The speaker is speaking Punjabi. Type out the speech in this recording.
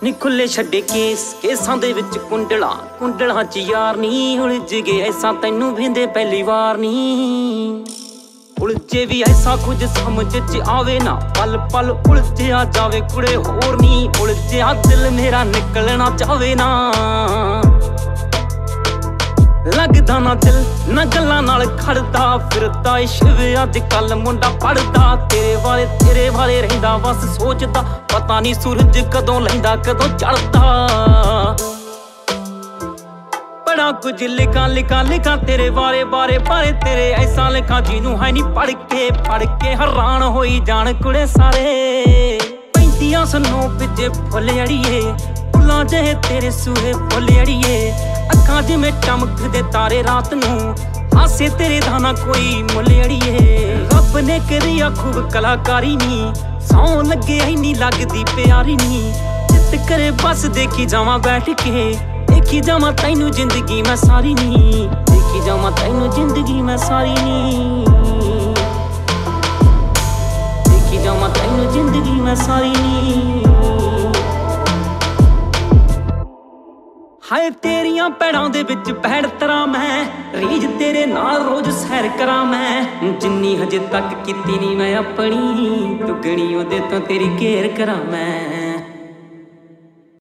ਨੀ ਖੁੱਲੇ ਛੱਡੇ ਕੇਸਾਂ ਦੇ ਵਿੱਚ ਕੁੰਡਲਾਂ ਚ ਯਾਰ ਨੀ ਉਲਝ ਗਏ ਐਸਾ ਤੈਨੂੰ ਵੇਂਦੇ ਪਹਿਲੀ ਵਾਰ ਨੀ ਉਲਝੇ ਵੀ ਐਸਾ ਕੁਝ ਸਮਝ ਚ ਆਵੇ ਨਾ ਪਲ ਪਲ ਉਲਝਿਆ ਜਾਵੇ ਕੁੜੇ ਹੋਰ ਨੀ ਉਲਝਿਆ ਦਿਲ ਮੇਰਾ ਨਿਕਲਣਾ ਚਾਵੇ ਨਾ ਲੱਗਦਾ ਨਾ ਦਿਲ ਨਾ ਗੱਲਾਂ ਨਾਲ ਖੜਦਾ ਫਿਰਦਾ ਇਸ਼ਵ ਅੱਜ ਕੱਲ ਮੁੰਡਾ ਪੜਦਾ ਤੇਰੇ ਵਾਲੇ ਰਹਿੰਦਾ ਬਸ ਸੋਚਦਾ ਪਤਾ ਨਹੀਂ ਸੂਰਜ ਕਦੋਂ ਲੈਂਦਾ ਕਦੋਂ ਚੜਦਾ ਬੜਾ ਕੁਝ ਲਿਖਾਂ ਤੇਰੇ ਬਾਰੇ ਤੇਰੇ ਐਸਾ ਲਿਖਾਂ ਜਿਹਨੂੰ ਹੈ ਨਹੀਂ ਪੜ ਕੇ ਹੈਰਾਨ ਹੋਈ ਜਾਣ ਕੁੜੇ ਸਾਰੇ ਪੈਂਦੀਆਂ ਸਨੋਂ ਪਿੱਛੇ ਫੁੱਲ ਅੜੀਏ ਫੁੱਲਾਂ ਜਿਹੇ ਤੇਰੇ ਸੂਹੇ ਫੁੱਲ ਅੜੀਏ ਅੱਖਾਂ ਜਿਵੇਂ ਚਮਕਦੇ ਤਾਰੇ ਰਾਤ ਨੂੰ ਹਾਸੇ ਤੇਰੇ ਦਾ ਨਾ ਕੋਈ ਮੁੱਲ ਅੜੀਏ ਰੱਬ ਨੇ ਕਰੀ ਆ ਖੂਬ ਕਲਾਕਾਰੀ ਨੀ ਸੌਂ ਲੱਗੇ ਇੰਨੀ ਲੱਗਦੀ ਪਿਆਰੀ ਨੀ ਚਿੱਤ ਕਰੇ ਬਸ ਦੇਖੀ ਜਾਵਾਂ ਬੈਠ ਕੇ ਦੇਖੀ ਜਾਵਾਂ ਤੈਨੂੰ ਜ਼ਿੰਦਗੀ ਮੈਂ ਸਾਰੀ ਨੀ ਦੇਖੀ ਜਾਵਾਂ ਤੈਨੂੰ ਜ਼ਿੰਦਗੀ ਮੈਂ ਸਾਰੀ ਨੀ ਦੇਖੀ ਜਾਵਾਂ ਤੈਨੂੰ ਜ਼ਿੰਦਗੀ ਮੈਂ ਸਾਰੀ ਨੀ ਹਾਏ ਤੇਰੀਆਂ ਪੈੜਾਂ ਦੇ ਵਿੱਚ ਪੈੜ ਤਰਾਂ ਮੈਂ ਰੀਝ ਤੇਰੇ ਨਾਲ ਰੋਜ਼ ਸੈਰ ਕਰਾਂ ਮੈਂ ਜਿੰਨੀ ਹਜੇ ਤੱਕ ਕੀਤੀ ਨਹੀਂ ਮੈਂ ਆਪਣੀ ਦੁੱਗਣੀ ਉਹਦੇ ਤੋਂ ਤੇਰੀ ਕੇਅਰ ਕਰਾਂ ਮੈਂ